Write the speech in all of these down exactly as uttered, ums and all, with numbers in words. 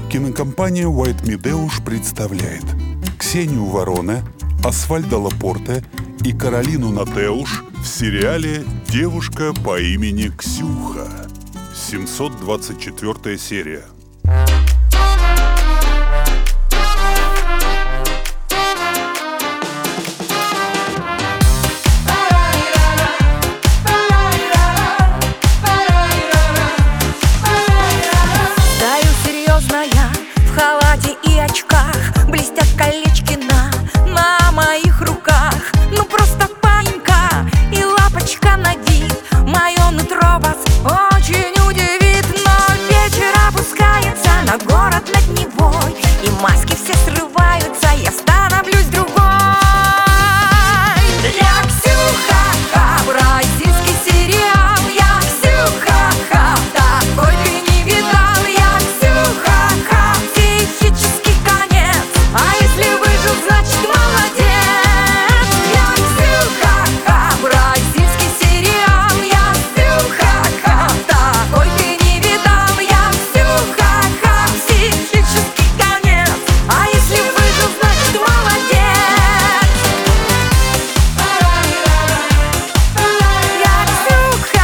Кинокомпания White Meadows представляет Ксению Вороне, Асфальдо Лапорте и Каролину Натеуш в сериале «Девушка по имени Ксюха». семьсот двадцать четвёртая серия. В халате и очках блестят колечки на, на моих руках. Ну просто панька и лапочка на вид. Мое нутро вас очень удивит. Но вечер опускается на город над Невой, и маски все срываются, я становлюсь другой. Я Ксюха, бразильский сериал. Я Ксюха, такой ты не видал. Я Ксюха, психический конец. А если выжил, значит молодец. Я Ксюха, бразильский сериал. Я Ксюха, такой ты не видал. Я Ксюха, психический конец. А если выжил, значит молодец. Я Ксюха.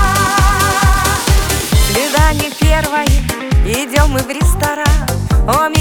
Свидание первое, идем мы в ресторан. О,